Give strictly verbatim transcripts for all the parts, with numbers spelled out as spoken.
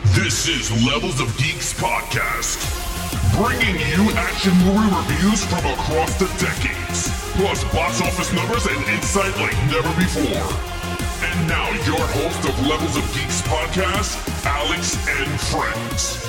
This is Levels of Geeks Podcast, bringing you action movie reviews from across the decades, plus box office numbers and insight like never before. And now your host of Levels of Geeks Podcast, Alex and Friends.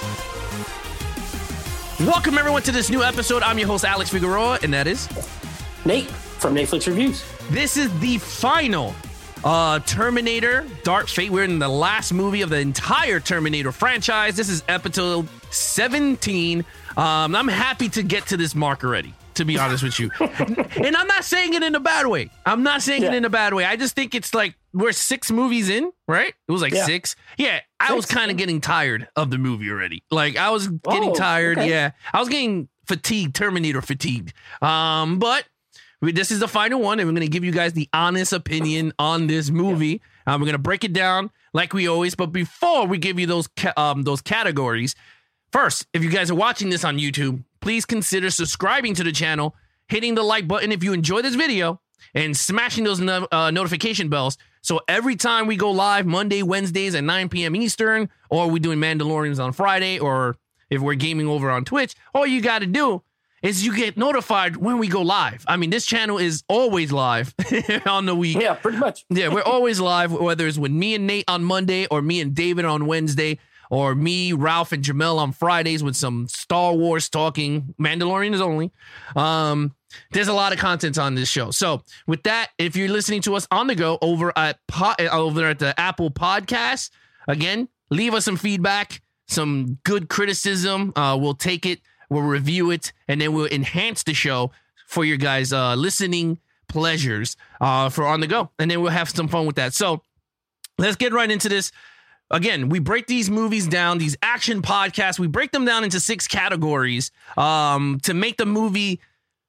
Welcome everyone to this new episode. I'm your host, Alex Figueroa, and that is Nate from Netflix Reviews. This is the final uh, Terminator Dark Fate. We're in the last movie of the entire Terminator franchise. This is episode seventeen. Um, I'm happy to get to this mark already, to be honest with you. And I'm not saying it in a bad way. I'm not saying yeah. it in a bad way. I just think it's like we're six movies in, right? It was like yeah. six. Yeah, I six. was kind of getting tired of the movie already. Like I was getting oh, tired. Okay. Yeah, I was getting fatigued, Terminator fatigued. Um, but we, this is the final one, and we're going to give you guys the honest opinion on this movie. Yeah. Um, we're going to break it down like we always. But before we give you those ca- um those categories, first, if you guys are watching this on YouTube, please consider subscribing to the channel, hitting the like button if you enjoy this video, and smashing those no- uh, notification bells. So every time we go live, Monday, Wednesdays at nine p.m. Eastern, or we're doing Mandalorians on Friday, or if we're gaming over on Twitch, all you got to do is you get notified when we go live. I mean, this channel is always live on the week. Yeah, pretty much. Yeah, we're always live, whether it's with me and Nate on Monday or me and David on Wednesday, or me, Ralph, and Jamel on Fridays with some Star Wars talking, Mandalorians only. Um, there's a lot of content on this show. So with that, if you're listening to us on the go over at po- over at the Apple Podcasts, again, leave us some feedback, some good criticism. Uh, we'll take it, we'll review it, and then we'll enhance the show for your guys' uh, listening pleasures uh, for on the go. And then we'll have some fun with that. So let's get right into this. Again, we break these movies down, these action podcasts, we break them down into six categories um, to make the movie.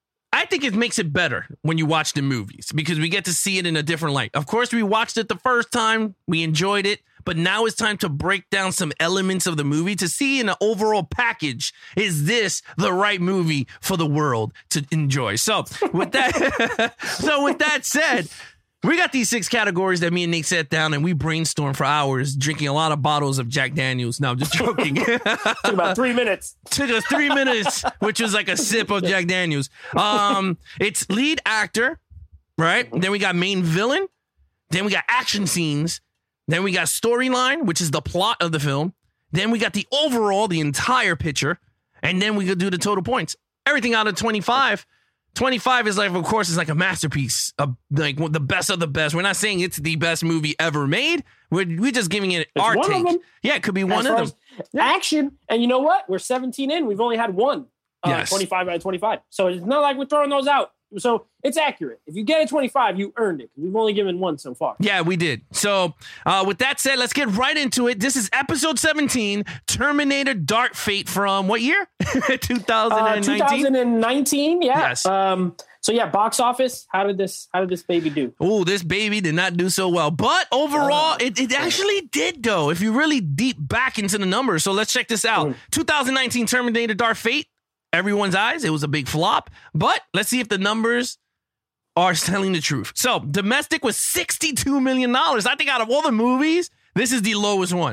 I think it makes it better when you watch the movies because we get to see it in a different light. Of course, we watched it the first time, we enjoyed it, but now it's time to break down some elements of the movie to see in an overall package, is this the right movie for the world to enjoy? So with that, so with that said, we got these six categories that me and Nate sat down and we brainstormed for hours, drinking a lot of bottles of Jack Daniels. No, I'm just joking. Took about three minutes. Took us three minutes, which was like a sip of Jack Daniels. Um, it's lead actor, right? Then we got main villain. Then we got action scenes. Then we got storyline, which is the plot of the film. Then we got the overall, the entire picture. And then we could do the total points. Everything out of twenty-five. twenty-five is like, of course, it's like a masterpiece, of like the best of the best. We're not saying it's the best movie ever made. We're we're just giving it it's our one take. Of them. Yeah, it could be one as of them. Yeah. Action, and you know what? We're seventeen in. We've only had one. Uh, yes. twenty-five out of twenty-five. So it's not like we're throwing those out. So it's accurate. If you get a twenty-five, you earned it. We've only given one so far. Yeah, we did. So uh, with that said, let's get right into it. This is episode seventeen, Terminator Dark Fate from what year? twenty nineteen? Uh, twenty nineteen, yeah. Yes. Um, so yeah, box office. How did this? How did this baby do? Oh, this baby did not do so well, but overall, uh, it, it actually did though. If you really deep back into the numbers, so let's check this out. Mm. twenty nineteen Terminator Dark Fate. Everyone's eyes, it was a big flop, but let's see if the numbers are telling the truth. So domestic was sixty-two million dollars. I think out of all the movies, this is the lowest one.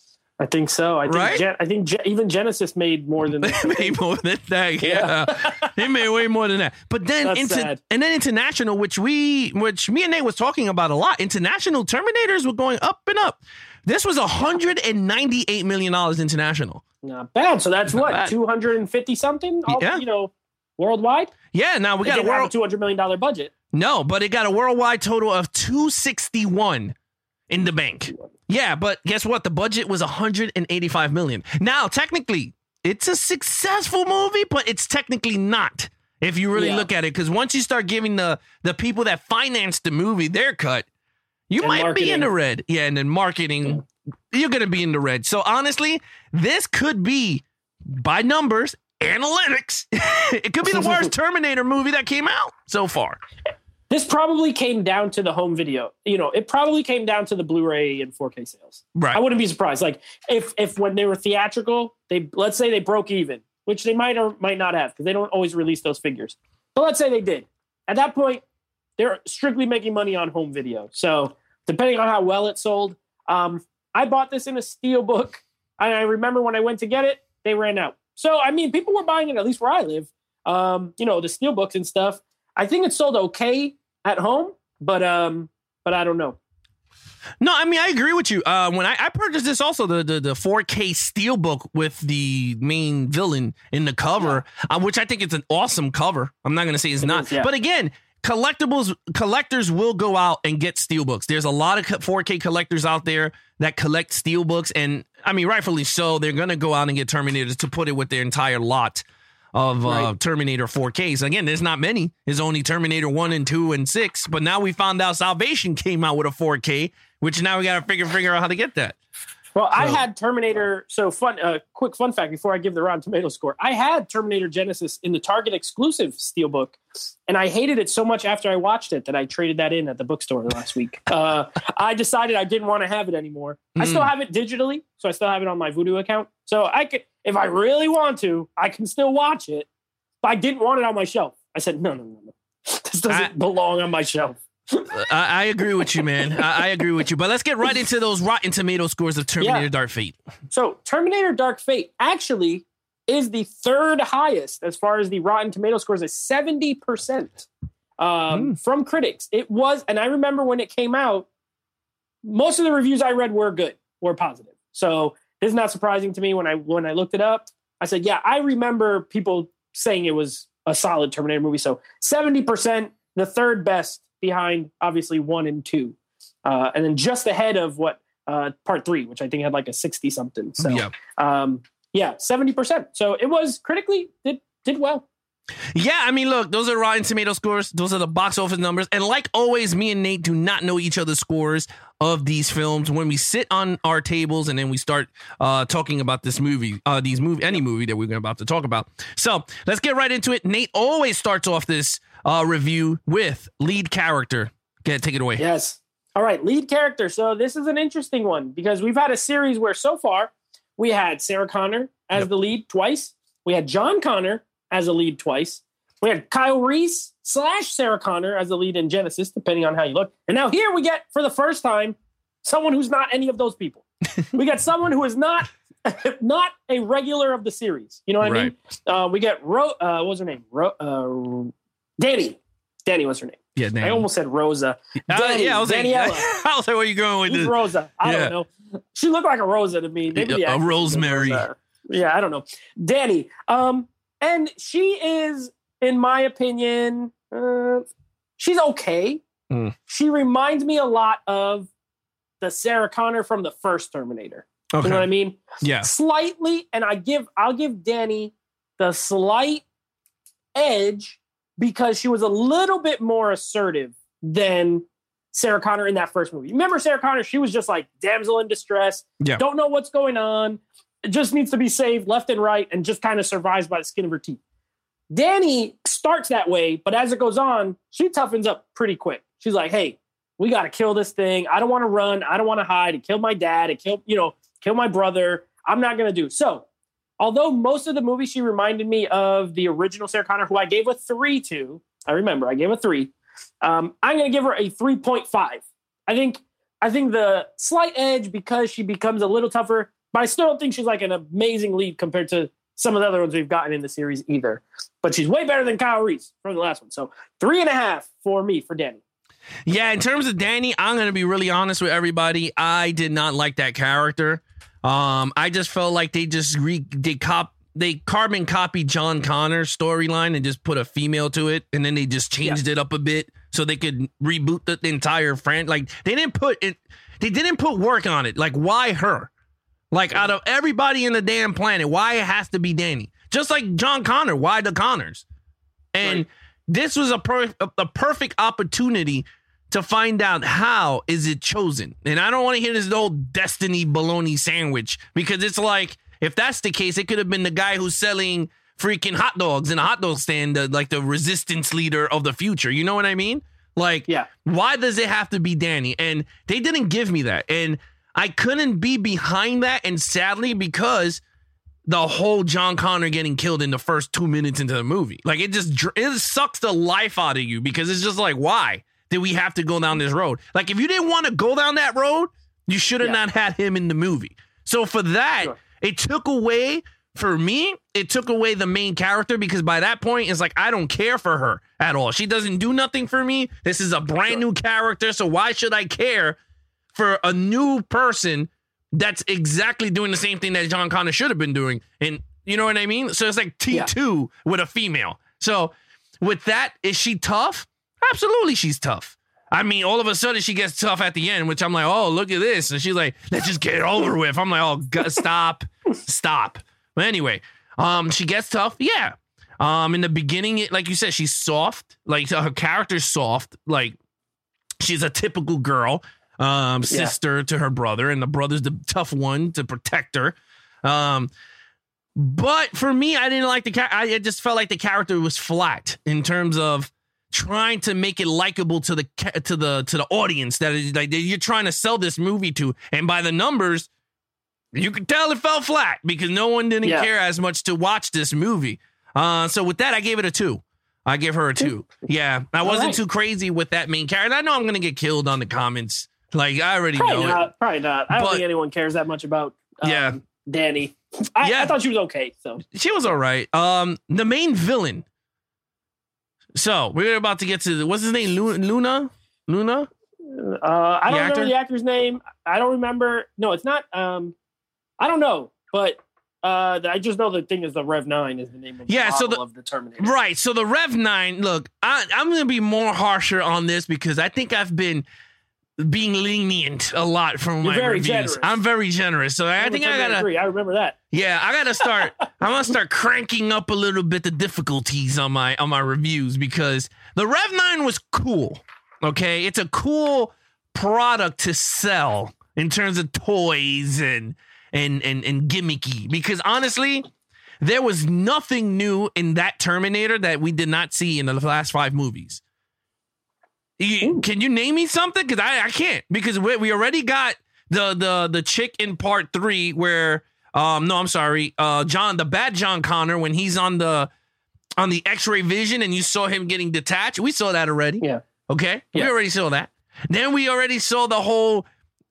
I think so. I think right? Gen- I think Gen- even Genesis made more than that. made more than that. Yeah, they made way more than that. But then That's into sad. and then international, which we, which me and Nate was talking about a lot. International Terminators were going up and up. This was one hundred ninety-eight million dollars international. Not bad. So that's Not what bad. two hundred fifty something. All, Yeah. You know, worldwide. Yeah. Now we It got a didn't have world a two hundred million dollar budget. No, but it got a worldwide total of two sixty-one in the bank. Yeah, but guess what? The budget was one hundred eighty-five million. Now, technically, it's a successful movie, but it's technically not if you really Yeah. look at it. Because once you start giving the the people that financed the movie their cut, you And might marketing. be in the red. Yeah, and then marketing, you're going to be in the red. So honestly, this could be, by numbers, analytics, it could be the worst Terminator movie that came out so far. This probably came down to the home video. You know, it probably came down to the Blu-ray and four K sales. Right. I wouldn't be surprised. Like if if when they were theatrical, they let's say they broke even, which they might or might not have because they don't always release those figures. But let's say they did. At that point, they're strictly making money on home video. So depending on how well it sold, um, I bought this in a steelbook, and I remember when I went to get it, they ran out. So, I mean, people were buying it, at least where I live, um, you know, the steelbooks and stuff. I think it sold okay at home, but um, but I don't know. No, I mean, I agree with you. Uh, when I, I purchased this also, the, the, the four K steelbook with the main villain in the cover, yeah. uh, which I think it's an awesome cover. I'm not going to say it's it not. Is, yeah. But again, collectibles, collectors will go out and get steelbooks. There's a lot of four K collectors out there that collect steelbooks. And I mean, rightfully so, they're going to go out and get Terminators to put it with their entire lot of right. uh, Terminator four Ks. Again, there's not many. There's only Terminator one and two and six. But now we found out Salvation came out with a four K, which now we got to figure figure out how to get that. Well, so. I had Terminator. So fun, uh, quick fun fact before I give the Rotten Tomato score. I had Terminator Genesis in the Target exclusive steelbook, and I hated it so much after I watched it that I traded that in at the bookstore last week. Uh, I decided I didn't want to have it anymore. Mm. I still have it digitally, so I still have it on my Vudu account. So I could, if I really want to, I can still watch it. But I didn't want it on my shelf. I said, no, no, no, no. This doesn't I, belong on my shelf. I, I agree with you, man. I, I agree with you. But let's get right into those Rotten Tomato scores of Terminator yeah. Dark Fate. So Terminator Dark Fate actually is the third highest as far as the Rotten Tomato scores at seventy percent um, mm. from critics. It was, and I remember when it came out, most of the reviews I read were good, were positive. So it's not surprising to me when I when I looked it up. I said, yeah, I remember people saying it was a solid Terminator movie. So seventy percent, the third best behind obviously one and two. Uh, and then just ahead of what uh, part three, which I think had like a sixty something. So yeah, um, yeah seventy percent. So it was critically did, did well. Yeah, I mean, look, those are Rotten Tomato scores. Those are the box office numbers. And like always, me and Nate do not know each other's scores of these films. When we sit on our tables and then we start uh, talking about this movie, uh, these movie, any movie that we're about to talk about. So let's get right into it. Nate always starts off this uh, review with lead character. Get take it away. Yes. All right, lead character. So this is an interesting one because we've had a series where so far we had Sarah Connor as yep. the lead twice. We had John Connor as a lead twice. We had Kyle Reese slash Sarah Connor as the lead in Genesis, depending on how you look. And now here we get, for the first time, someone who's not any of those people. We got someone who is not not a regular of the series. You know what right. I mean? Uh, we get, Ro- uh, what was her name? Ro- uh, Danny. Danny was her name. Yeah, Danny. I almost said Rosa. Danny, uh, yeah, I was Daniela. Like, I was like, where are you going with Who's this? Rosa. I yeah. don't know. She looked like a Rosa to me. Maybe a, a Rosemary. Yeah, I don't know. Danny. Um, And she is, in my opinion, uh, she's okay. Mm. She reminds me a lot of the Sarah Connor from the first Terminator. Okay. You know what I mean? Yeah. Slightly, and I give I'll give Danny the slight edge because she was a little bit more assertive than Sarah Connor in that first movie. Remember Sarah Connor? She was just like damsel in distress. Yeah. Don't know what's going on. It just needs to be saved left and right and just kind of survives by the skin of her teeth. Danny starts that way, but as it goes on, she toughens up pretty quick. She's like, hey, we got to kill this thing. I don't want to run. I don't want to hide. It killed my dad. It killed, you know, kill my brother. I'm not going to do. So although most of the movie, she reminded me of the original Sarah Connor, who I gave a three to. I remember I gave a three. Um, I'm going to give her a three point five. I think, I think the slight edge because she becomes a little tougher. But I still don't think she's like an amazing lead compared to some of the other ones we've gotten in the series either. But she's way better than Kyle Reese from the last one. So three and a half for me, for Danny. Yeah, in terms of Danny, I'm going to be really honest with everybody. I did not like that character. Um, I just felt like they just re- they cop they carbon copied John Connor's storyline and just put a female to it. And then they just changed yeah. it up a bit so they could reboot the, the entire franchise. Like they didn't put it. They didn't put work on it. Like, why her? Like, out of everybody in the damn planet, why it has to be Danny? Just like John Connor, why the Connors? And right. this was a, per- a perfect opportunity to find out how is it chosen. And I don't want to hear this old Destiny bologna sandwich, because it's like, if that's the case, it could have been the guy who's selling freaking hot dogs in a hot dog stand, uh, like the resistance leader of the future. You know what I mean? Like, yeah. why does it have to be Danny? And they didn't give me that. And I couldn't be behind that, and sadly, because the whole John Connor getting killed in the first two minutes into the movie, like it just it sucks the life out of you, because it's just like, why did we have to go down this road? Like, if you didn't want to go down that road, You should have Yeah. not had him in the movie. So for that, Sure. it took away, for me, it took away the main character because by that point, it's like, I don't care for her at all. She doesn't do nothing for me. This is a brand Sure. new character. So why should I care for a new person that's exactly doing the same thing that John Connor should have been doing? And you know what I mean? So it's like T two yeah. with a female. So with that, is she tough? Absolutely, she's tough. I mean, all of a sudden she gets tough at the end, which I'm like, oh, look at this. And she's like, let's just get it over with. I'm like, oh, God, stop, stop. But anyway, um, she gets tough. Yeah. Um, in the beginning, it, like you said, she's soft. Like her character's soft. Like she's a typical girl, um, sister yeah. to her brother, and the brother's the tough one to protect her. Um, but for me, I didn't like the character. I just felt like the character was flat in terms of trying to make it likable to the to the to the audience that is, like you're trying to sell this movie to, and by the numbers, you could tell it fell flat because no one didn't yeah. care as much to watch this movie. Uh, so with that, I gave it a two. I gave her a two. Yeah, I wasn't right. too crazy with that main character. I know I'm gonna get killed on the comments. Like I already probably know not, it. Probably not. I don't but, think anyone cares that much about. Um, yeah, Danny. I, yeah. I thought she was okay. So she was all right. Um, the main villain. So we're about to get to what's his name, Luna, Luna. Uh, I don't remember the actor's name. I don't remember. No, it's not. Um, I don't know, but uh, I just know the thing is the Rev nine is the name of the yeah. So the of the Terminator. Right. So the Rev nine. Look, I, I'm going to be more harsher on this because I think I've been being lenient a lot from You're my very reviews. Generous. I'm very generous. So I think I gotta. I remember that. Yeah, I gotta start. I'm gonna start cranking up a little bit the difficulties on my on my reviews because the Rev nine was cool. Okay, it's a cool product to sell in terms of toys and and and and gimmicky. Because honestly, there was nothing new in that Terminator that we did not see in the last five movies. You, can you name me something? Because I, I can't. Because we, we already got the the the chick in part three where um no I'm sorry uh John the bad John Connor when he's on the on the X-ray vision and you saw him getting detached. We saw that already. Yeah. Okay. Yeah. We already saw that. Then we already saw the whole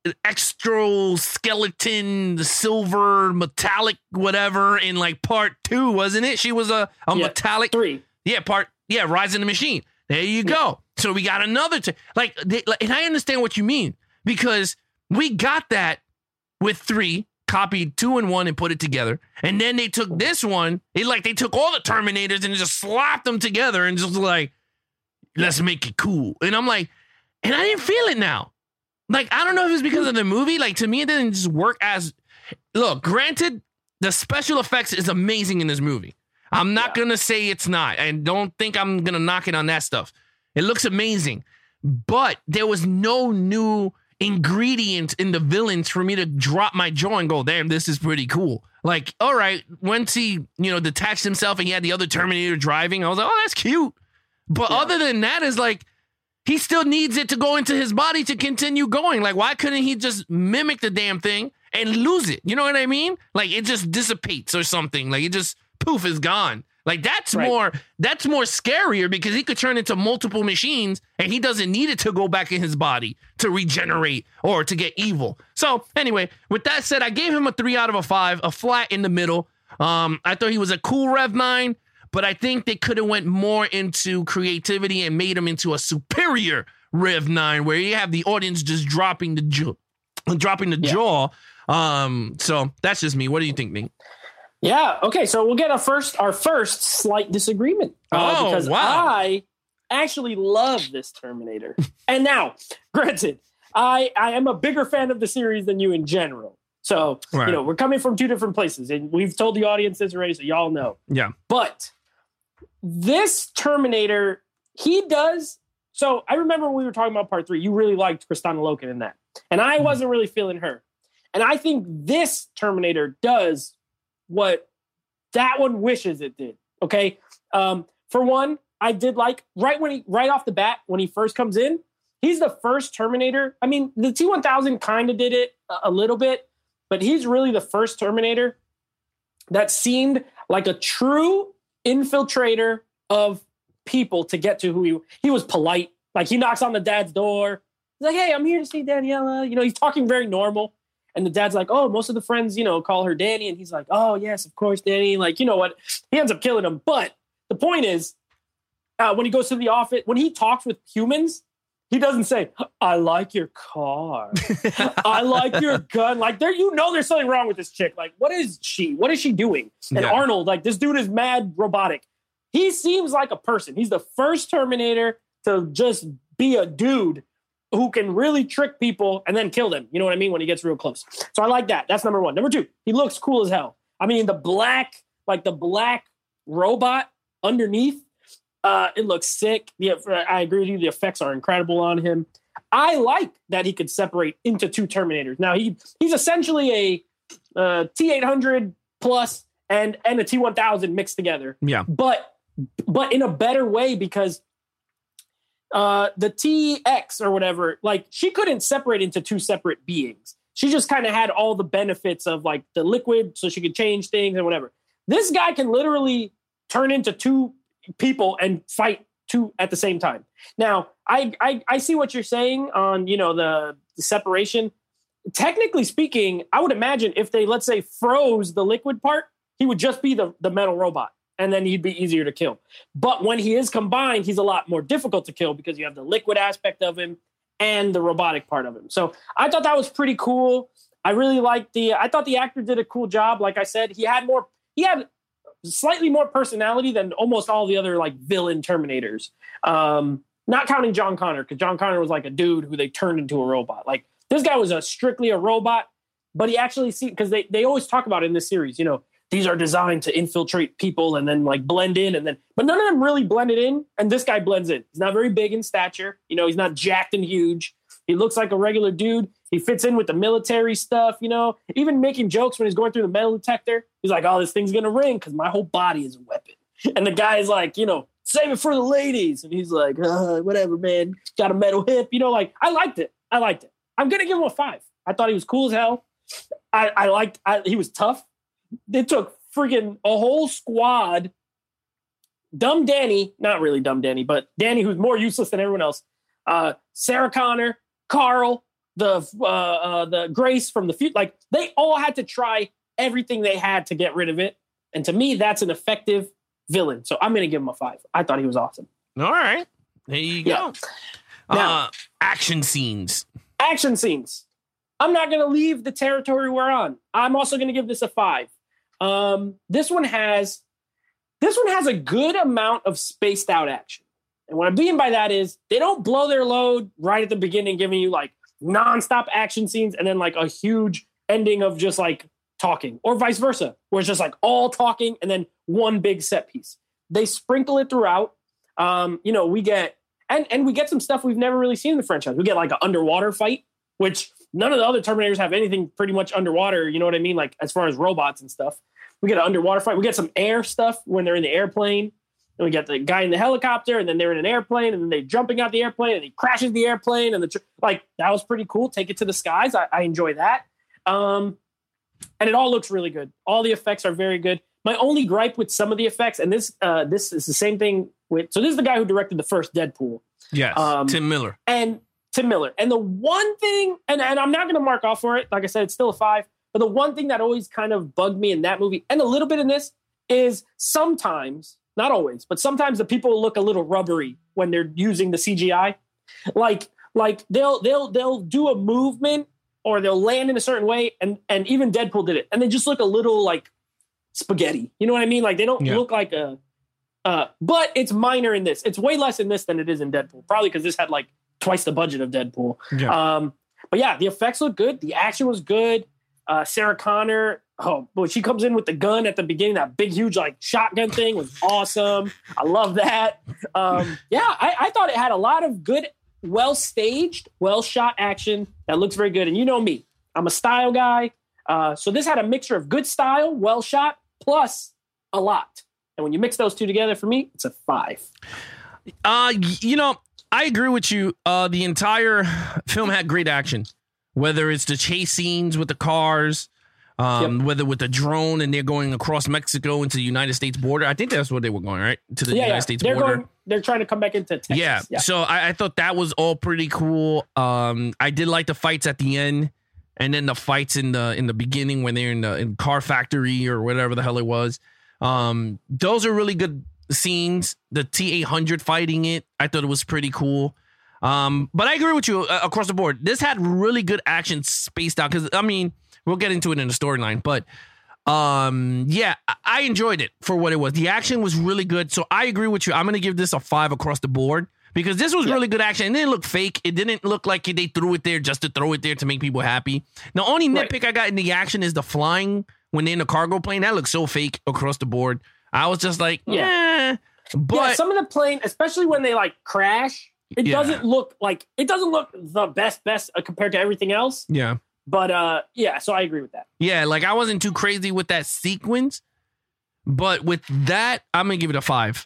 extra skeleton, the silver metallic whatever in like part two, wasn't it? She was a a yeah. metallic three. Yeah, part yeah, Rise in the Machine. There you go. Yeah. So we got another, t- like, they, like, and I understand what you mean because we got that with three, copied two and one and put it together. And then they took this one, they like, they took all the Terminators and just slapped them together and just like, let's make it cool. And I'm like, and I didn't feel it now. Like, I don't know if it's because of the movie. Like, to me, it didn't just work as, look, granted, the special effects is amazing in this movie. I'm not yeah. going to say it's not. I don't think I'm going to knock it on that stuff. It looks amazing, but there was no new ingredient in the villains for me to drop my jaw and go, damn, this is pretty cool. Like, all right, once he, you know, detached himself and he had the other Terminator driving, I was like, oh, that's cute. But yeah. other than that, is like, he still needs it to go into his body to continue going. Like, why couldn't he just mimic the damn thing and lose it? You know what I mean? Like, it just dissipates or something. Like, it just, poof, is gone. Like that's right. more that's more scarier because he could turn into multiple machines and he doesn't need it to go back in his body to regenerate or to get evil. So anyway, with that said, I gave him a three out of a five, a flat in the middle. Um, I thought he was a cool Rev nine, but I think they could have went more into creativity and made him into a superior Rev nine where you have the audience just dropping the jaw, dropping the yeah. jaw. Um, so that's just me. What do you think, Nate? Yeah. Okay. So we'll get our first our first slight disagreement. Uh, oh, because wow. I actually love this Terminator. And now, granted, I I am a bigger fan of the series than you in general. So right. you know we're coming from two different places, and we've told the audience this already, so y'all know. Yeah. But this Terminator, he does. So I remember when we were talking about part three, you really liked Kristanna Loken in that, and I wasn't really feeling her. And I think this Terminator does what that one wishes it did. Okay. Um, for one, I did like right when he, right off the bat, when he first comes in, he's the first Terminator. I mean, the T one thousand kind of did it a, a little bit, but he's really the first Terminator that seemed like a true infiltrator of people to get to who he, he was polite. Like he knocks on the dad's door. He's like, hey, I'm here to see Daniela. You know, he's talking very normal. And the dad's like, oh, most of the friends, you know, call her Danny. And he's like, oh, yes, of course, Danny. Like, you know what? He ends up killing him. But the point is, uh, when he goes to the office, when he talks with humans, he doesn't say, I like your car. I like your gun. Like, there, you know, there's something wrong with this chick. Like, what is she? What is she doing? And yeah. Arnold, like, this dude is mad robotic. He seems like a person. He's the first Terminator to just be a dude who can really trick people and then kill them. You know what I mean? When he gets real close. So I like that. That's number one. Number two, he looks cool as hell. I mean, the black, like the black robot underneath, uh, it looks sick. Yeah, I agree with you. The effects are incredible on him. I like that he could separate into two Terminators. Now, he he's essentially a uh, T eight hundred plus and, and a T one thousand mixed together. Yeah. But, but in a better way, because uh, the T X or whatever, like she couldn't separate into two separate beings. She just kind of had all the benefits of like the liquid, so she could change things and whatever. This guy can literally turn into two people and fight two at the same time. Now, I I, I see what you're saying on, you know, the, the separation. Technically speaking, I would imagine if they, let's say, froze the liquid part, he would just be the, the metal robot. And then he'd be easier to kill. But when he is combined, he's a lot more difficult to kill because you have the liquid aspect of him and the robotic part of him. So I thought that was pretty cool. I really liked the, I thought the actor did a cool job. Like I said, he had more, he had slightly more personality than almost all the other like villain Terminators. Um, not counting John Connor, because John Connor was like a dude who they turned into a robot. Like this guy was a strictly a robot, but he actually see, because they, they always talk about it in this series, you know, these are designed to infiltrate people and then like blend in and then, but none of them really blended in. And this guy blends in. He's not very big in stature. You know, he's not jacked and huge. He looks like a regular dude. He fits in with the military stuff, you know, even making jokes when he's going through the metal detector. He's like, oh, this thing's going to ring because my whole body is a weapon. And the guy's like, you know, save it for the ladies. And he's like, uh, whatever, man. Got a metal hip. You know, like I liked it. I liked it. I'm going to give him a five. I thought he was cool as hell. I, I liked, I, he was tough. They took freaking a whole squad. Dumb Danny, not really dumb Danny, but Danny, who's more useless than everyone else. Uh, Sarah Connor, Carl, the uh, uh, the Grace from the future. Like they all had to try everything they had to get rid of it. And to me, that's an effective villain. So I'm going to give him a five. I thought he was awesome. All right, there you go. Yeah. Uh, now, action scenes. Action scenes. I'm not going to leave the territory we're on. I'm also going to give this a five. Um, this one has, this one has a good amount of spaced out action. And what I mean by that is they don't blow their load right at the beginning, giving you like nonstop action scenes and then like a huge ending of just like talking, or vice versa, where it's just like all talking and then one big set piece. They sprinkle it throughout. Um, you know, we get, and, and we get some stuff we've never really seen in the franchise. We get like an underwater fight, which none of the other Terminators have anything pretty much underwater. You know what I mean? Like as far as robots and stuff. We get an underwater fight. We get some air stuff when they're in the airplane. And we get the guy in the helicopter, and then they're in an airplane, and then they're jumping out the airplane, and he crashes the airplane. And the tr- like that was pretty cool. Take it to the skies. I, I enjoy that. Um, and it all looks really good. All the effects are very good. My only gripe with some of the effects, and this uh, this is the same thing with. So this is the guy who directed the first Deadpool. Yes, um, Tim Miller. And Tim Miller. And the one thing, and, and I'm not going to mark off for it. Like I said, it's still a five. But the one thing that always kind of bugged me in that movie, and a little bit in this, is sometimes, not always, but sometimes the people look a little rubbery when they're using the C G I. Like, like they'll they'll they'll do a movement or they'll land in a certain way, and and even Deadpool did it, and they just look a little like spaghetti. You know what I mean? Like they don't yeah. look like a. Uh, but it's minor in this. It's way less in this than it is in Deadpool. Probably because this had like twice the budget of Deadpool. Yeah. Um, but yeah, the effects look good. The action was good. Uh, Sarah Connor, oh, boy, she comes in with the gun at the beginning. That big, huge, like shotgun thing was awesome. I love that. Um, yeah, I, I thought it had a lot of good, well staged, well shot action that looks very good. And you know me, I'm a style guy. Uh, so this had a mixture of good style, well shot, plus a lot. And when you mix those two together, for me, it's a five. Uh, you know, I agree with you. Uh, the entire film had great action. Whether it's the chase scenes with the cars, Um, Yep. Whether with the drone and they're going across Mexico into the United States border. I think that's where they were going, right? To the yeah, United yeah. States they're border. Going, they're trying to come back into Texas. Yeah. yeah. So I, I thought that was all pretty cool. Um, I did like the fights at the end, and then the fights in the in the beginning when they're in the in car factory or whatever the hell it was. Um, those are really good scenes. The T eight hundred fighting it, I thought it was pretty cool. Um, but I agree with you uh, across the board. This had really good action spaced out because I mean we'll get into it in the storyline, but um, yeah, I, I enjoyed it for what it was. The action was really good, so I agree with you. I'm gonna give this a five across the board because this was yeah. really good action. It didn't look fake. It didn't look like they threw it there just to throw it there to make people happy. The only nitpick Right. I got in the action is the flying when they're in the cargo plane. That looks so fake across the board. I was just like, yeah, but yeah, some of the plane, especially when they like crash, it Yeah. doesn't look like it doesn't look the best best uh, compared to everything else. yeah. But uh, yeah, so I agree with that. Yeah, like I wasn't too crazy with that sequence, but with that, I'm gonna give it a five.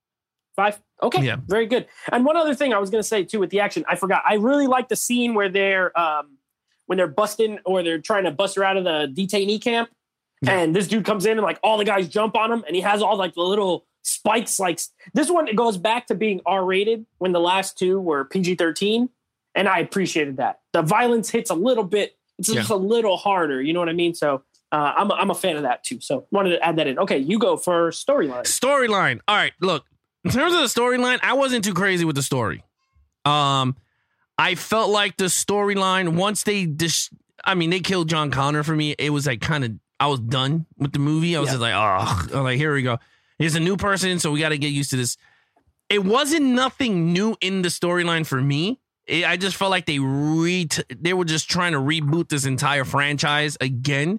Five. Okay. Yeah. Very good. And one other thing I was going to say too with the action, I forgot. I really like the scene where they're um, when they're busting or they're trying to bust her out of the detainee camp, Yeah. and this dude comes in and like all the guys jump on him, and he has all like the little spikes. Like this one, it goes back to being R rated when the last two were P G thirteen, and I appreciated that. The violence hits a little bit. It's just Yeah. a little harder. You know what I mean? So uh, I'm a, I'm a fan of that too. So wanted to add that in. Okay, you go for storyline. Storyline. All right, look. In terms of the storyline, I wasn't too crazy with the story. Um, I felt like the storyline once they dis- I mean, they killed John Connor for me. It was like kind of I was done with the movie. I was Yeah. just like, oh, like here we go. Here's a new person, so we got to get used to this. It wasn't nothing new in the storyline for me. It, I just felt like they re they were just trying to reboot this entire franchise again.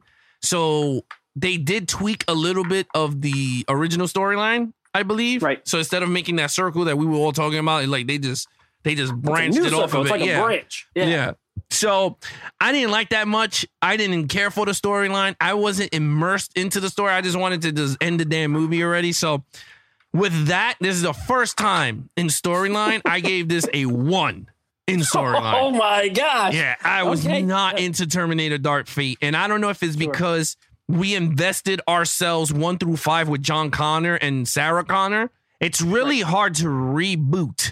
So they did tweak a little bit of the original storyline, I believe. Right. So instead of making that circle that we were all talking about, like they just they just It's a branched new it off circle. of It's it. like yeah. a branch. yeah. Yeah. So I didn't like that much. I didn't care for the storyline. I wasn't immersed into the story. I just wanted to just end the damn movie already. So with that, this is the first time in storyline I gave this a one in storyline. Oh my gosh. Yeah, I was Okay. not into Terminator Dark Fate. And I don't know if it's Sure. because we invested ourselves one through five with John Connor and Sarah Connor. It's really hard to reboot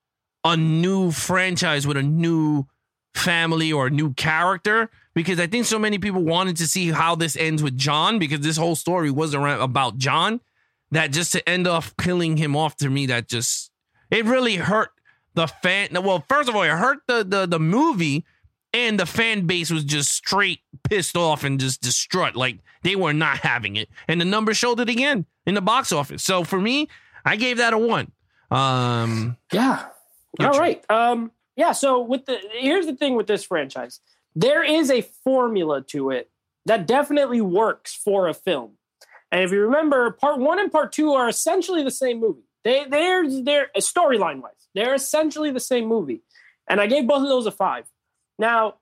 a new franchise with a new family or a new character because I think so many people wanted to see how this ends with John because this whole story was around about John that just to end up killing him off to me, that just, it really hurt the fan. Well, first of all, it hurt the, the, the movie and the fan base was just straight pissed off and just distraught. Like they were not having it. And the numbers showed it again in the box office. So for me, I gave that a one. Um, Yeah. Your All turn. right. Um, yeah. So with the here's the thing with this franchise, there is a formula to it that definitely works for a film. And if you remember, part one and part two are essentially the same movie. They they're they're storyline wise, they're essentially the same movie. And I gave both of those a five. Now,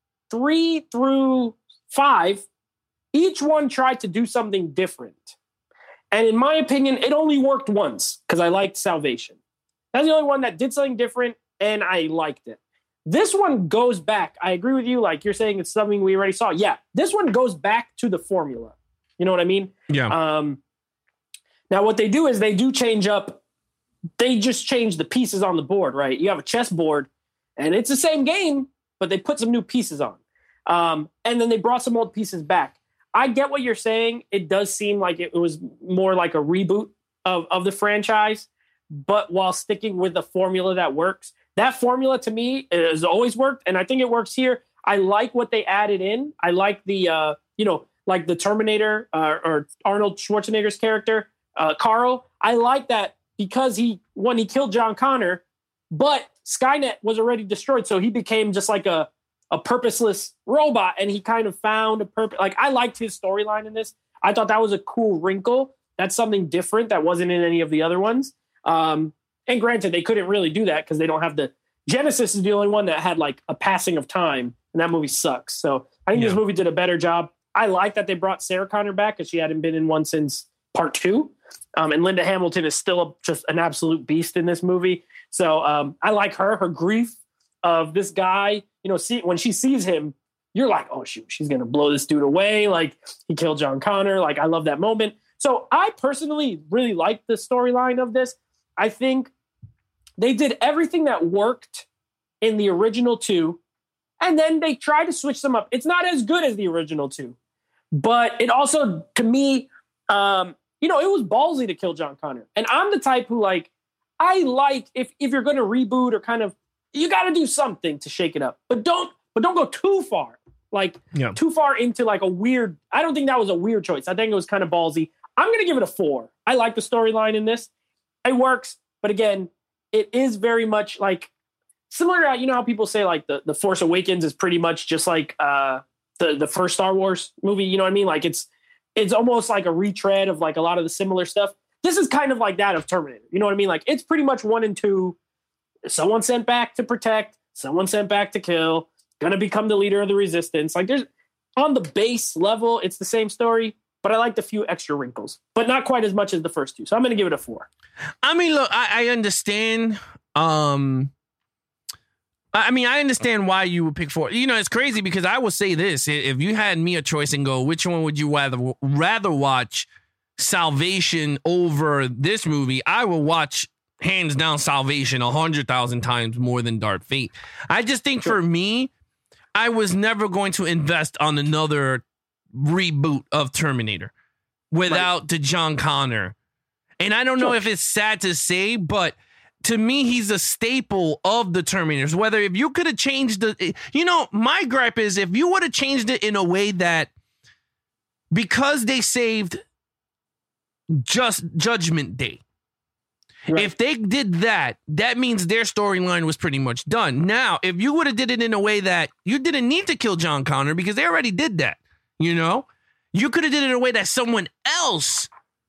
three through five, each one tried to do something different. And in my opinion, it only worked once because I liked Salvation. That's the only one that did something different, and I liked it. This one goes back. I agree with you. Like you're saying it's something we already saw. Yeah, this one goes back to the formula. You know what I mean? yeah. Um, now, what they do is they do change up. They just change the pieces on the board, right? You have a chessboard, and it's the same game, but they put some new pieces on. Um, and then they brought some old pieces back. I get what you're saying. It does seem like it was more like a reboot of, of the franchise, but while sticking with the formula that works. That formula to me has always worked, and I think it works here. I like what they added in. I like the, uh, you know, like the Terminator uh, or Arnold Schwarzenegger's character, uh, Carl. I like that because he, when he killed John Connor, but Skynet was already destroyed, so he became just like a, a purposeless robot, and he kind of found a purpose. Like, I liked his storyline in this. I thought that was a cool wrinkle. That's something different that wasn't in any of the other ones. Um, and granted, they couldn't really do that because they don't have the Genesis is the only one that had like a passing of time, and that movie sucks. So I think Yeah. this movie did a better job. I like that they brought Sarah Connor back because she hadn't been in one since part two. Um, and Linda Hamilton is still a, just an absolute beast in this movie. So um, I like her, her grief of this guy, you know, see, when she sees him, you're like, oh shoot, she's gonna blow this dude away. Like he killed John Connor. Like I love that moment. So I personally really like the storyline of this. I think they did everything that worked in the original two, and then they tried to switch them up. It's not as good as the original two, but it also, to me, um, you know, it was ballsy to kill John Connor. And I'm the type who, like, I like if if you're going to reboot or kind of, you got to do something to shake it up, but don't but don't go too far, like yeah. too far into like a weird. I don't think that was a weird choice. I think it was kind of ballsy. I'm going to give it a four. I like the storyline in this. It works, but again, it is very much like similar to, you know, how people say like the, the Force Awakens is pretty much just like uh, the, the first Star Wars movie. You know what I mean? Like it's, it's almost like a retread of like a lot of the similar stuff. This is kind of like that of Terminator. You know what I mean? Like it's pretty much one and two. Someone sent back to protect, someone sent back to kill, going to become the leader of the resistance. Like there's on the base level, it's the same story, but I liked a few extra wrinkles, but not quite as much as the first two. So I'm going to give it a four. I mean, look, I, I understand. Um, I mean, I understand why you would pick four. You know, it's crazy because I will say this. If you had me a choice and go, which one would you rather, rather watch, Salvation over this movie, I will watch hands down Salvation a hundred thousand times more than Dark Fate. I just think sure. for me, I was never going to invest on another reboot of Terminator without right. the John Connor. And I don't sure. know if it's sad to say, but to me, he's a staple of the Terminators. Whether if you could have changed the, you know, my gripe is if you would have changed it in a way that because they saved just Judgment Day. Right. If they did that, that means their storyline was pretty much done. Now, if you would have did it in a way that you didn't need to kill John Connor because they already did that, you know, you could have did it in a way that someone else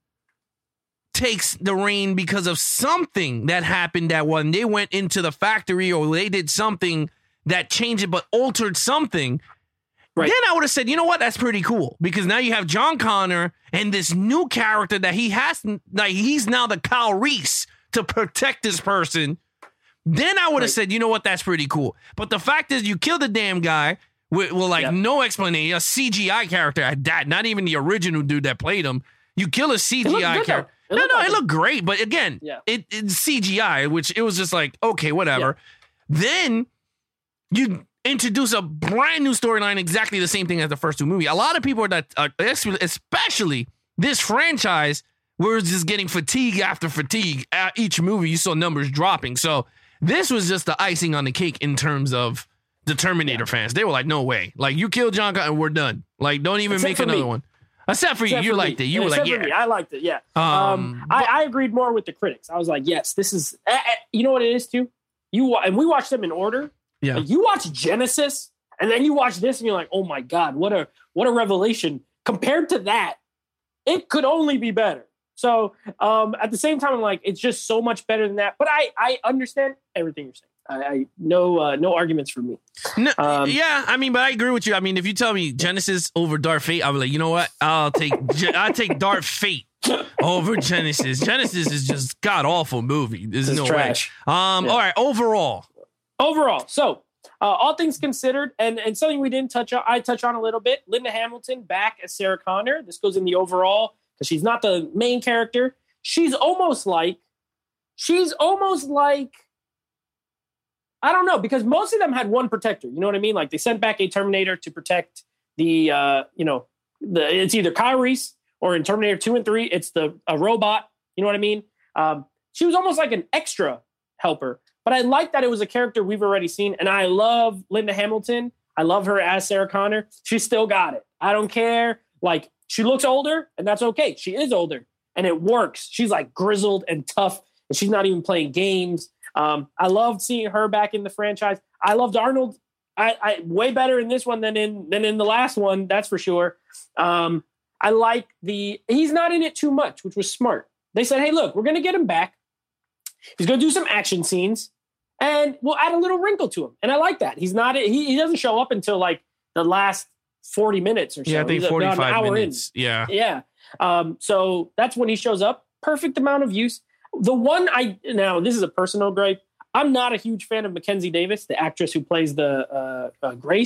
takes the reign because of something that happened that when they went into the factory or they did something that changed it but altered something. Right. Then I would have said, you know what? That's pretty cool because now you have John Connor and this new character that he has, like he's now the Kyle Reese to protect this person. Then I would have right. said, you know what? That's pretty cool. But the fact is you killed the damn guy with, with like yep. no explanation, a C G I character at that, not even the original dude that played him. You kill a C G I character. No, no, like it looked great. But again, yeah. it, it's C G I, which it was just like, okay, whatever. Yeah. Then you introduce a brand new storyline, exactly the same thing as the first two movies. A lot of people are that, uh, especially this franchise, we're just getting fatigue after fatigue. At each movie, you saw numbers dropping. So this was just the icing on the cake in terms of the Terminator yeah. fans. They were like, no way. Like, you killed John Connor, we're done. Like, don't even Except make another me. one. Except for Except you, you liked me. it. You Except were like, yeah. I liked it, yeah. Um, um, I, I agreed more with the critics. I was like, yes, this is, uh, you know what it is too? You And we watched them in order. Yeah. Like you watch Genesis and then you watch this and you're like, oh my God, what a what a revelation. Compared to that, it could only be better. So um, at the same time, I'm like, it's just so much better than that. But I, I understand everything you're saying. I, I no uh, no arguments for me. No, um, yeah, I mean, but I agree with you. I mean, if you tell me Genesis over Dark Fate, I'll be like, you know what? I'll take I'll take Dark Fate over Genesis. Genesis is just god awful movie. There's it's no trash. way. Um, yeah. All right, overall. Overall, so uh, all things considered, and, and something we didn't touch on, I touch on a little bit. Linda Hamilton back as Sarah Connor. This goes in the overall because she's not the main character. She's almost like, she's almost like, I don't know, because most of them had one protector. You know what I mean? Like they sent back a Terminator to protect the, uh, you know, the it's either Kyle Reese or in Terminator two and three, it's the a robot. You know what I mean? Um, she was almost like an extra helper. But I like that it was a character we've already seen. And I love Linda Hamilton. I love her as Sarah Connor. She still got it. I don't care. Like, she looks older, and that's okay. She is older, and it works. She's, like, grizzled and tough, and she's not even playing games. Um, I loved seeing her back in the franchise. I loved Arnold. I, I way better in this one than in than in the last one, that's for sure. Um, I like the... He's not in it too much, which was smart. They said, hey, look, we're going to get him back. He's going to do some action scenes and we'll add a little wrinkle to him. And I like that. He's not, he, he doesn't show up until like the last forty minutes or so. Yeah, I think He's forty-five minutes. In. Yeah. Yeah. Um, so that's when he shows up. Perfect amount of use. The one I, now this is a personal gripe. I'm not a huge fan of Mackenzie Davis, the actress who plays the uh, uh, Grace.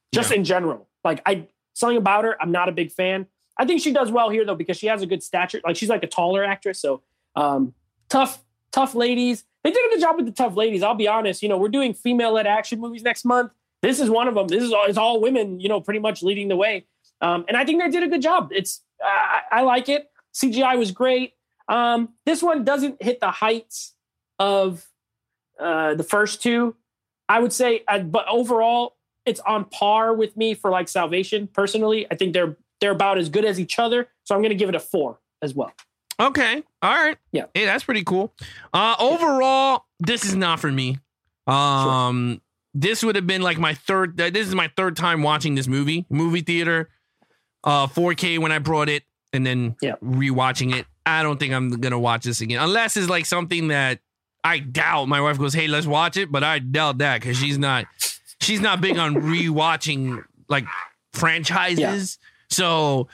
just Yeah. in general. Like I something about her, I'm not a big fan. I think she does well here though because she has a good stature. Like she's like a taller actress, so um, tough, tough ladies. They did a good job with the tough ladies. I'll be honest. You know, we're doing female-led action movies next month. This is one of them. This is all, it's all women. You know, pretty much leading the way. Um, and I think they did a good job. It's I, I like it. C G I was great. Um, this one doesn't hit the heights of uh, the first two. I would say, uh, but overall, it's on par with me for like Salvation. Personally, I think they're they're about as good as each other. So I'm going to give it a four as well. Okay. All right. Yeah. Hey, that's pretty cool. Uh, overall, this is not for me. Um, sure. This would have been like my third. Uh, this is my third time watching this movie, movie theater, uh, four K when I brought it, and then yeah. rewatching it. I don't think I'm gonna watch this again, unless it's like something that I doubt. My wife goes, "Hey, let's watch it," but I doubt that because she's not. She's not big on rewatching like franchises. Yeah. So,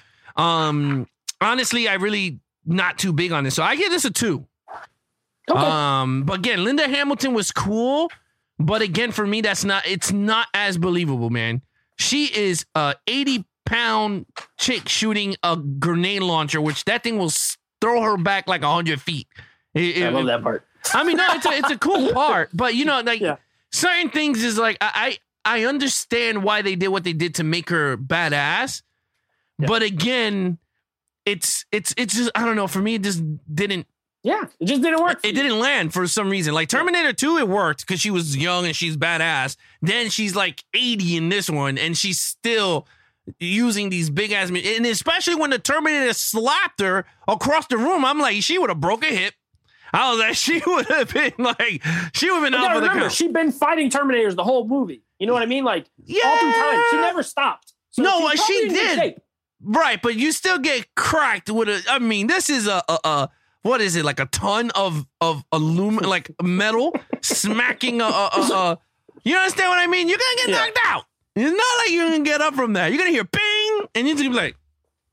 um, honestly, I really not too big on this. So I give this a two. Okay. Um, but again, Linda Hamilton was cool, but again, for me, that's not. It's not as believable, man. She is a eighty pound chick shooting a grenade launcher, which that thing will throw her back like a hundred feet. It, I it, love that part. I mean, no, it's a, it's a cool part, but you know, like yeah. certain things is like I I understand why they did what they did to make her badass, yeah. but again, it's it's it's just I don't know. For me, it just didn't. Yeah, it just didn't work. It didn't land for some reason. Like Terminator two, it worked because she was young and she's badass. Then she's like eighty in this one, and she's still using these big ass. And especially when the Terminator slapped her across the room, I'm like, she would have broke a hip. I was like, she would have been like, she would have been out for the count. She'd been fighting Terminators the whole movie. You know what I mean? Like yeah. all through time, she never stopped. So no, she, she did. Right, but you still get cracked with a. I mean, this is a a. a what is it, like a ton of of aluminum, like metal, smacking a, a, a, a. You understand what I mean? You're gonna get yeah. knocked out. It's not like you're gonna get up from that. You're gonna hear ping, and you're gonna be like,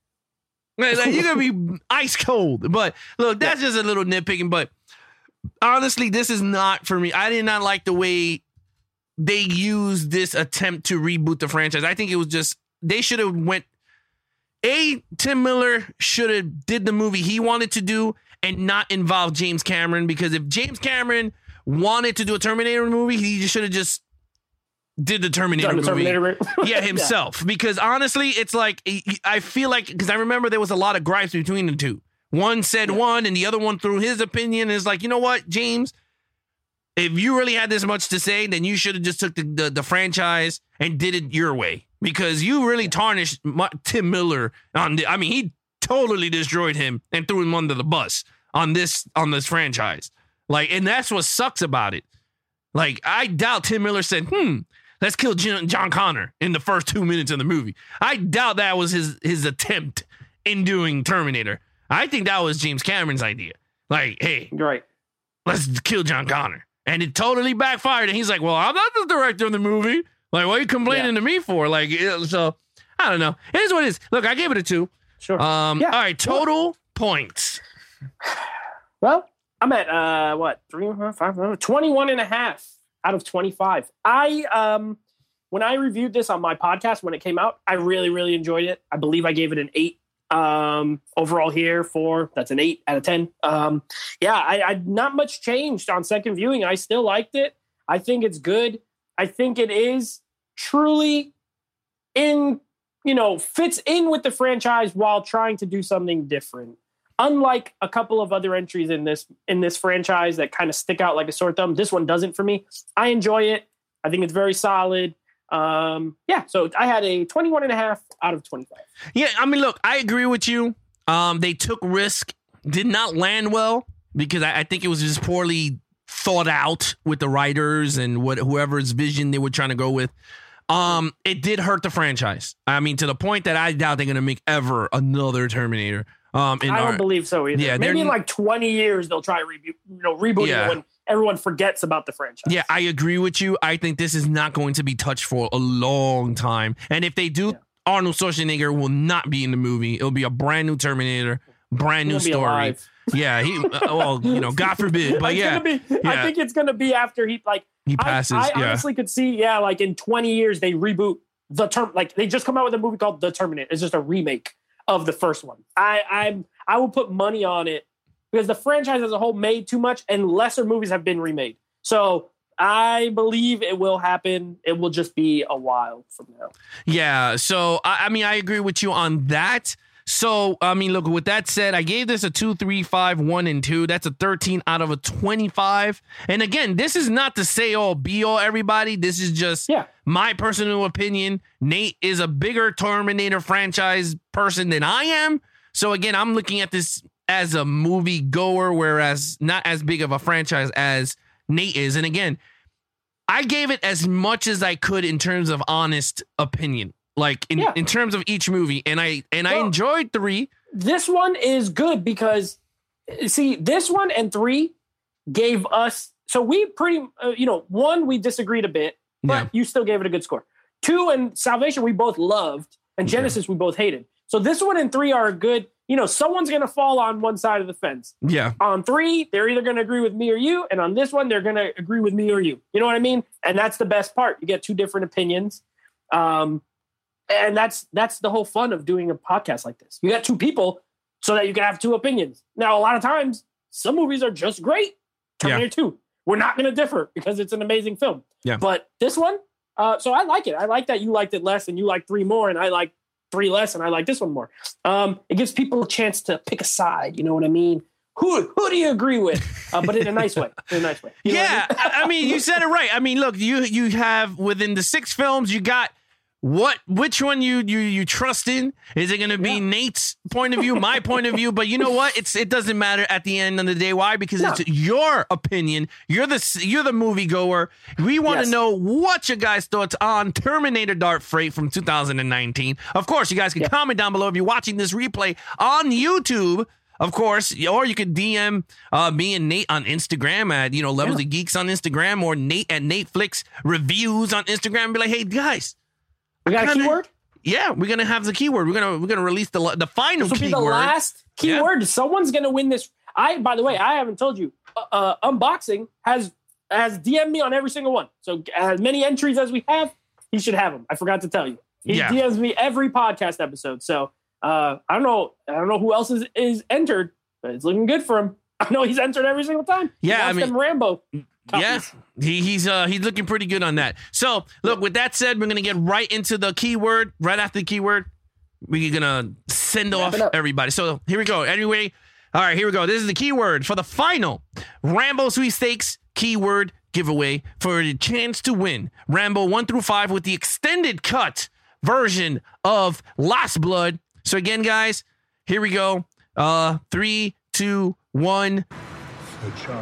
like, like you're gonna be ice cold. But look, that's yeah. just a little nitpicking. But honestly, this is not for me. I did not like the way they used this attempt to reboot the franchise. I think it was just they should have went. A Tim Miller should have did the movie he wanted to do and not involve James Cameron, because if James Cameron wanted to do a Terminator movie, he should have just did the Terminator movie. Terminator. yeah, himself. Yeah. Because honestly, it's like, I feel like, because I remember there was a lot of gripes between the two. One said yeah. one and the other one threw his opinion. It's like, you know what, James, if you really had this much to say, then you should have just took the, the, the franchise and did it your way. Because you really tarnished Tim Miller on the, I mean, he totally destroyed him and threw him under the bus on this on this franchise. Like, and that's what sucks about it. Like, I doubt Tim Miller said, hmm, let's kill John Connor in the first two minutes of the movie. I doubt that was his his attempt in doing Terminator. I think that was James Cameron's idea. Like, hey, right, let's kill John Connor. And it totally backfired. And he's like, well, I'm not the director of the movie. Like, what are you complaining yeah. to me for? Like, so, I don't know. It is what it is. Look, I gave it a two. Sure. Um, yeah. All right, total well, points. Well, I'm at, uh, what, three, five, twenty-one and a half out of twenty-five. I, um, when I reviewed this on my podcast, when it came out, I really, really enjoyed it. I believe I gave it an eight um, overall here for, that's an eight out of ten. Um, yeah, I, I not much changed on second viewing. I still liked it. I think it's good. I think it is truly in, you know, fits in with the franchise while trying to do something different. Unlike a couple of other entries in this in this franchise that kind of stick out like a sore thumb, this one doesn't for me. I enjoy it. I think it's very solid. Um, yeah, so I had a twenty-one and a half out of twenty-five. Yeah, I mean, look, I agree with you. Um, they took risk, did not land well, because I, I think it was just poorly thought out with the writers and what whoever's vision they were trying to go with. Um, it did hurt the franchise. I mean, to the point that I doubt they're going to make ever another Terminator. Um, in I don't our, believe so either. Yeah, maybe in like twenty years they'll try reboot, you know, rebooting yeah. it when everyone forgets about the franchise. Yeah, I agree with you. I think this is not going to be touched for a long time. And if they do, yeah. Arnold Schwarzenegger will not be in the movie. It'll be a brand new Terminator, brand new story. Yeah, he. Uh, well, you know, God forbid, but yeah, be, yeah, I think it's gonna be after he like he passes. I, I yeah. honestly could see, yeah, like in twenty years they reboot the term, like they just come out with a movie called The Terminator. It's just a remake of the first one. I I'm I will put money on it because the franchise as a whole made too much, and lesser movies have been remade. So I believe it will happen. It will just be a while from now. Yeah. So I, I mean, I agree with you on that. So, I mean, look, with that said, I gave this a two, three, five, one, and two. That's a thirteen out of a twenty-five. And again, this is not to say all be all, everybody. This is just yeah. my personal opinion. Nate is a bigger Terminator franchise person than I am. So again, I'm looking at this as a movie goer, whereas not as big of a franchise as Nate is. And again, I gave it as much as I could in terms of honest opinion. Like in, yeah. in terms of each movie, and I and well, I enjoyed three. This one is good because, see, this one and three gave us. So we pretty, uh, you know, one we disagreed a bit, but yeah. you still gave it a good score. Two and Salvation we both loved, and Genesis okay. we both hated. So this one and three are a good. You know, someone's going to fall on one side of the fence. Yeah. On three, they're either going to agree with me or you, and on this one, they're going to agree with me or you. You know what I mean? And that's the best part. You get two different opinions. Um. And that's that's the whole fun of doing a podcast like this. You got two people so that you can have two opinions. Now, a lot of times, some movies are just great. Terminator yeah. two. We're not going to differ because it's an amazing film. Yeah. But this one, uh, so I like it. I like that you liked it less and you like three more, and I like three less and I like this one more. Um, it gives people a chance to pick a side. You know what I mean? Who who do you agree with? Uh, but in a nice way. In a nice way. You know yeah. what I mean? I mean, you said it right. I mean, look, you you have within the six films, you got. What, which one you, you, you trust in? Is it going to be yeah. Nate's point of view, my point of view? But you know what? It's, it doesn't matter at the end of the day. Why? Because no. it's your opinion. You're the, you're the movie goer. We want to yes. know what your guys' thoughts on Terminator Dark Freight from two thousand nineteen. Of course, you guys can yeah. comment down below if you're watching this replay on YouTube. Of course, or you could D M uh, me and Nate on Instagram at, you know, Levels yeah. of Geeks on Instagram, or Nate at Nateflix Reviews on Instagram. And be like, hey guys. We got a kinda, keyword? Yeah, we're gonna have the keyword. We're gonna we're gonna release the the final this will keyword. Be the last keyword. Yeah. Someone's gonna win this. I by the way, I haven't told you. Uh, uh, Unboxing has has D M'd me on every single one. So as many entries as we have, he should have them. I forgot to tell you. He yeah. D Ms me every podcast episode. So uh, I don't know. I don't know who else is, is entered, but it's looking good for him. I know he's entered every single time. Yeah, I mean, them Rambo. Yeah, he, he's uh, he's looking pretty good on that. So, look, with that said, we're going to get right into the keyword. Right after the keyword, we're going to send Wrap off everybody. So, here we go. Anyway, all right, here we go. This is the keyword for the final Rambo Sweepstakes keyword giveaway for the chance to win Rambo one through five with the extended cut version of Last Blood. So, again, guys, here we go. Uh, three, two, one. Good job.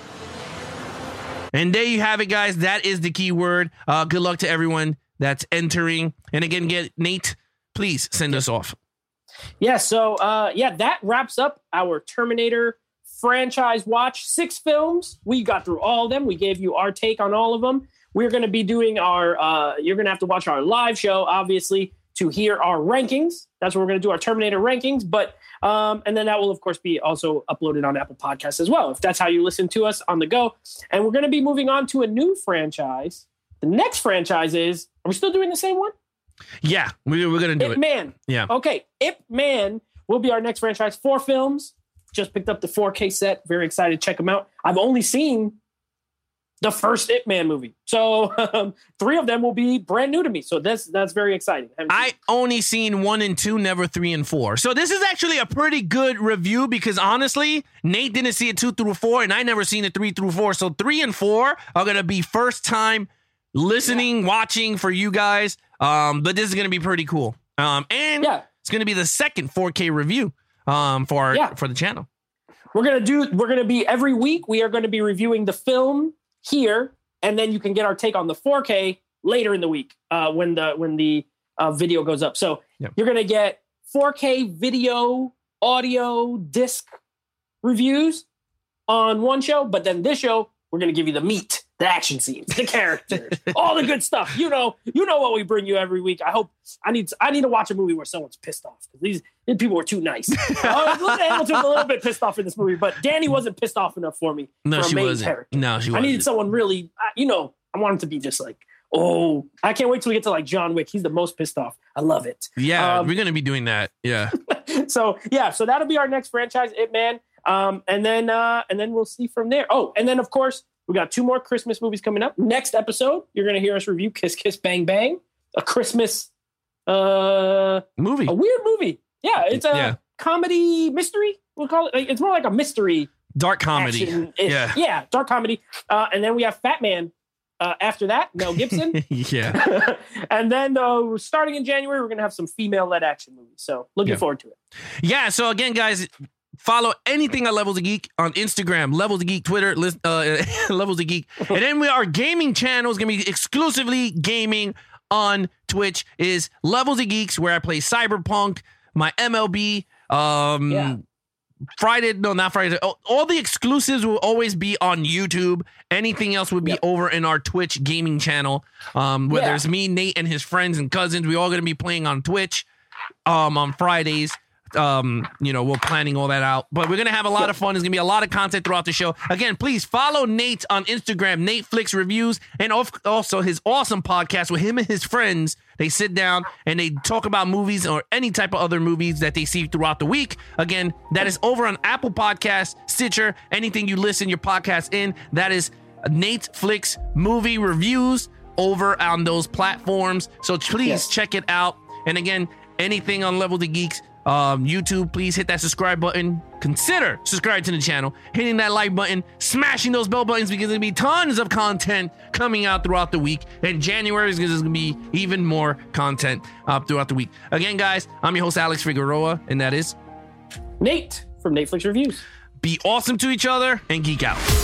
And there you have it, guys. That is the keyword. Uh, good luck to everyone that's entering. And again, get Nate, please send us off. Yeah, so, uh, yeah, that wraps up our Terminator franchise watch. Six films. We got through all of them. We gave you our take on all of them. We're going to be doing our, uh, you're going to have to watch our live show, obviously, to hear our rankings. That's where we're going to do our Terminator rankings. But Um, and then that will, of course, be also uploaded on Apple Podcasts as well, if that's how you listen to us on the go. And we're going to be moving on to a new franchise. The next franchise is, are we still doing the same one? Yeah, we, we're going to do Ip it. Man. Yeah. Okay. Ip Man will be our next franchise. Four films. Just picked up the four K set. Very excited to check them out. I've only seen the first Ip Man movie. So um, three of them will be brand new to me. So that's that's very exciting. I only seen one and two, never three and four. So this is actually a pretty good review because honestly, Nate didn't see it two through four and I never seen it three through four. So three and four are going to be first time listening, yeah. watching for you guys. Um, but this is going to be pretty cool. Um, and yeah. it's going to be the second four K review um, for, our, yeah. for the channel. We're going to do, we're going to be every week. We are going to be reviewing the film here, and then you can get our take on the four K later in the week uh, when the when the uh, video goes up. So yep. you're going to get four K video, audio, disc reviews on one show, but then this show, we're going to give you the meat, the action scenes, the characters, all the good stuff. You know, you know what we bring you every week. I hope I need I need to watch a movie where someone's pissed off because these, these people were too nice. uh, Hamilton was a little bit pissed off in this movie, but Danny wasn't pissed off enough for me. No, for she a main wasn't. Character. No, she wasn't. I needed someone really, you know, I want him to be just like Oh, I can't wait till we get to like John Wick. He's the most pissed off. I love it. Yeah, Um, we're gonna be doing that. Yeah. so yeah, so that'll be our next franchise, Ip Man. Um, and then uh, and then we'll see from there. Oh, and then of course we got two more Christmas movies coming up. Next episode, you're gonna hear us review Kiss Kiss Bang Bang, a Christmas uh Movie. a weird movie. Yeah, it's a Yeah. comedy mystery. We'll call it. Like, it's more like a mystery Dark comedy. action-ish. Yeah. yeah, dark comedy. Uh, and then we have Fat Man. Uh, after that, Mel Gibson. Yeah. And then uh, starting in January, we're going to have some female-led action movies. So looking Yeah. forward to it. Yeah. So again, guys, follow anything at Levels of Geek on Instagram, Levels of Geek, Twitter, list, uh, Levels of Geek. And then we, our gaming channel is going to be exclusively gaming on Twitch is Levels of Geeks, where I play Cyberpunk, my M L B, um, Yeah. Friday, no, not Friday. All, all the exclusives will always be on YouTube. Anything else would be Yep. over in our Twitch gaming channel. Um, whether Yeah. it's me, Nate, and his friends and cousins, we all going to be playing on Twitch um, on Fridays. Um, you know, we're planning all that out, but we're going to have a lot of fun. There's going to be a lot of content throughout the show. Again, please follow Nate on Instagram, Nate Flicks Reviews, and of- also his awesome podcast with him and his friends. They sit down and they talk about movies or any type of other movies that they see throughout the week. Again, that is over on Apple Podcasts, Stitcher, anything you listen your podcast in. That is Nate Flicks Movie Reviews over on those platforms. So please Yes. check it out. And again, anything on Level the Geeks, um, YouTube, please hit that subscribe button. Consider subscribing to the channel, hitting that like button, smashing those bell buttons because there's gonna be tons of content coming out throughout the week. And January is gonna be even more content uh, throughout the week. Again, guys, I'm your host Alex Figueroa, and that is Nate from Netflix Reviews. be awesome to each other and geek out.